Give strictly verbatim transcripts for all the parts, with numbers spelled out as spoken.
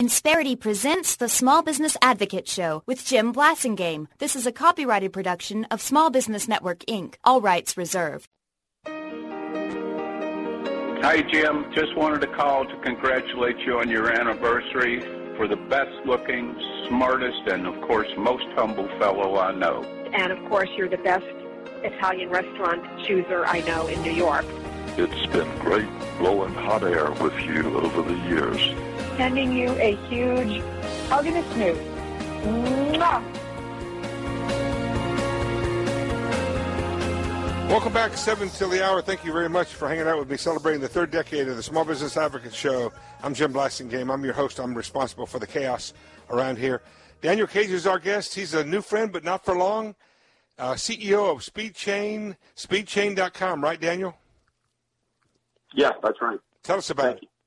Insperity presents the Small Business Advocate Show with Jim Blasingame. This is a copyrighted production of Small Business Network, Incorporated. All rights reserved. Hi, Jim. Just wanted to call to congratulate you on your anniversary. For the best-looking, smartest, and, of course, most humble fellow I know. And, of course, you're the best Italian restaurant chooser I know in New York. It's been great blowing hot air with you over the years. Sending you a huge hug and a snooze. Mwah! Welcome back, seven till the hour. Thank you very much for hanging out with me, celebrating the third decade of the Small Business Advocate Show. I'm Jim Blasingame. I'm your host. I'm responsible for the chaos around here. Daniel Cage is our guest. He's a new friend, but not for long. Uh, C E O of SpeedChain, speed chain dot com, right, Daniel? Yeah, that's right. Tell us about Thank it. You.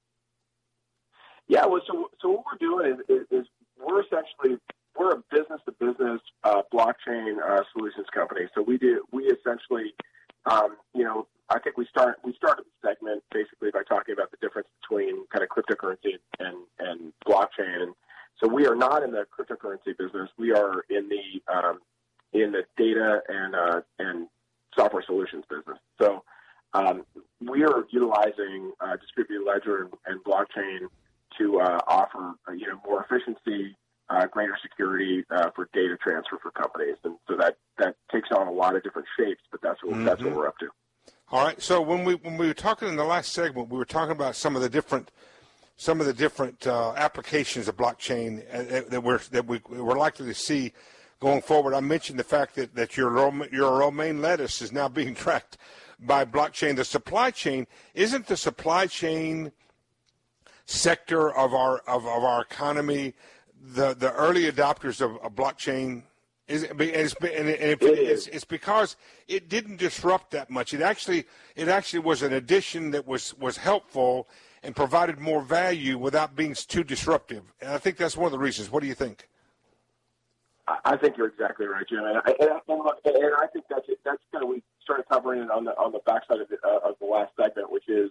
Yeah, well, so so what we're doing is, is, is we're essentially we're a business-to-business uh, blockchain uh, solutions company. So we do we essentially, um, you know, I think we start we started the segment basically by talking about the difference between kind of cryptocurrency and and blockchain. And so we are not in the cryptocurrency business. We are in the um, in the data and uh, and software solutions business. So um, we are utilizing uh, distributed ledger and, and blockchain to uh, offer, uh, you know, more efficiency, uh, greater security uh, for data transfer for companies, and so that, that takes on a lot of different shapes. But that's what mm-hmm. that's what we're up to. All right. So when we when we were talking in the last segment, we were talking about some of the different some of the different uh, applications of blockchain uh, that we're that we we're likely to see going forward. I mentioned the fact that that your your romaine lettuce is now being tracked by blockchain. The supply chain isn't the supply chain sector of our of, of our economy, the the early adopters of, of blockchain is and it's, and it, it's it's because it didn't disrupt that much. It actually it actually was an addition that was was helpful and provided more value without being too disruptive. And I think that's one of the reasons. What do you think? I think you're exactly right, Jim. And I, and, and, look, and I think that's it. That's kind of we started covering it on the on the backside of the, uh, of the last segment, which is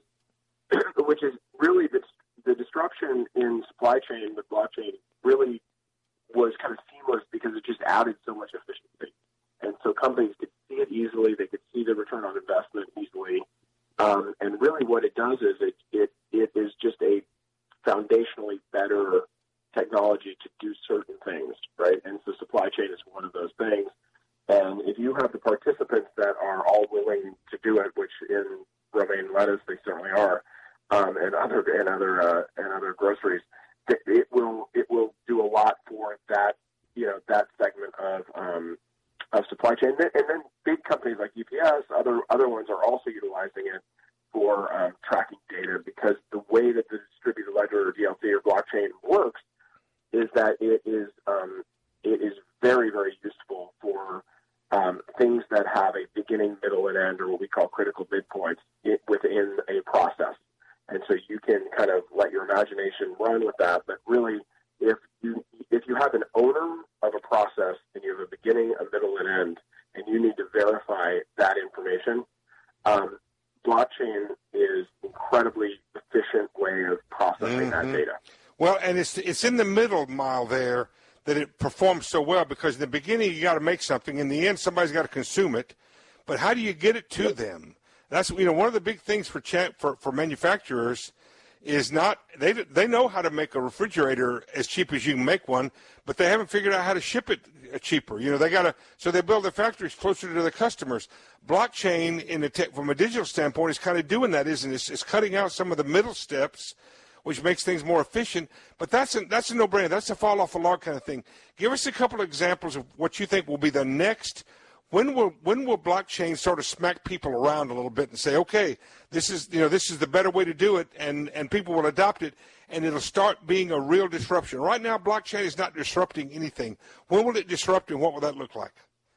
which is really the the disruption in supply chain with blockchain really was kind of seamless because it just added so much efficiency. And so companies could see it easily. They could see the return on investment easily. Um, and really what it does is it, it, it is just a foundationally better technology to do certain things, right? And so supply chain is one of those things. And if you have the participants that are all willing to do it, which in romaine lettuce they certainly are, Um, and other and other uh, and other groceries, it, it will it will do a lot for that you know that segment of um, of supply chain. And then, and then big companies like U P S, other other ones are also utilizing it for um, tracking data because the way that the distributed ledger or D L T or blockchain works is that it is um, it is very very useful for um, things that have a beginning, middle, and end, or what we call critical midpoints it, within a process. And so you can kind of let your imagination run with that. But really, if you if you have an owner of a process and you have a beginning, a middle, and end, and you need to verify that information, um, blockchain is an incredibly efficient way of processing mm-hmm. that data. Well, and it's it's in the middle mile there that it performs so well because in the beginning you got to make something. In the end, somebody's got to consume it. But how do you get it to yep. them? That's you know one of the big things for cha- for for manufacturers is not they they know how to make a refrigerator as cheap as you can make one, but they haven't figured out how to ship it cheaper. You know they got to so they build their factories closer to the customers. Blockchain in the te- from a digital standpoint is kind of doing that, isn't it? It's, it's cutting out some of the middle steps, which makes things more efficient. But that's a, that's a no-brainer. That's a fall off a log kind of thing. Give us a couple of examples of what you think will be the next. When will when will blockchain sort of smack people around a little bit and say, okay, this is you know this is the better way to do it, and, and people will adopt it, and it'll start being a real disruption. Right now, blockchain is not disrupting anything. When will it disrupt, and what will that look like?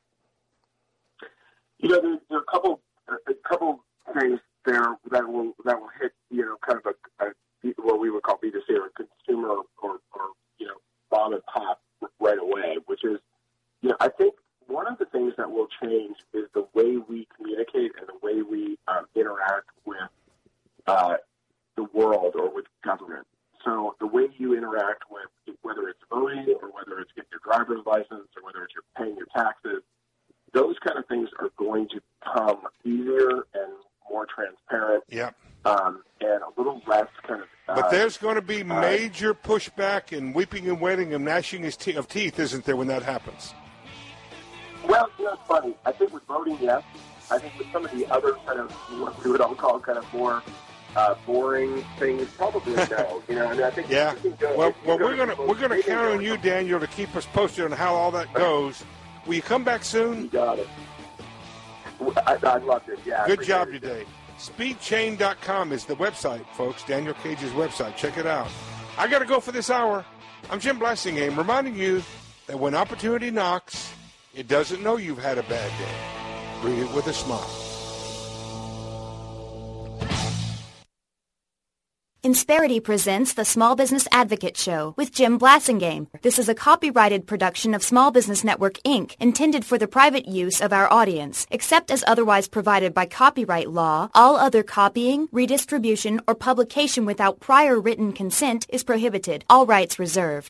You know, there, there are a couple a couple things there that will that will hit you know kind of a, a what we would call B two C or a consumer or, or you know mom and pop right away, which is you know I think. One of the things that will change is the way we communicate and the way we um, interact with uh, the world or with government. So the way you interact interact with, whether it's voting or whether it's getting your driver's license or whether it's you're paying your taxes, those kind of things are going to become easier and more transparent. Yep. Um, and a little less kind of. Uh, but there's going to be uh, major pushback and weeping and wailing and gnashing his te- of teeth, isn't there, when that happens? Well, you know, it's funny. I think with voting, yes. I think with some of the other kind of what we would all call kind of more uh, boring things, probably no. You know, I mean, I think. Yeah. Go, well, well, go we're gonna to we're gonna maybe count go on you, to- Daniel, to keep us posted on how all that goes. Will you come back soon? You got it. I, I'd love to. Yeah. I Good appreciate job it. today. speed chain dot com is the website, folks. Daniel Cage's website. Check it out. I got to go for this hour. I'm Jim Blassingame, reminding you that when opportunity knocks, it doesn't know you've had a bad day. Greet it with a smile. Insperity presents the Small Business Advocate Show with Jim Blassingame. This is a copyrighted production of Small Business Network, Incorporated, intended for the private use of our audience. Except as otherwise provided by copyright law, all other copying, redistribution, or publication without prior written consent is prohibited. All rights reserved.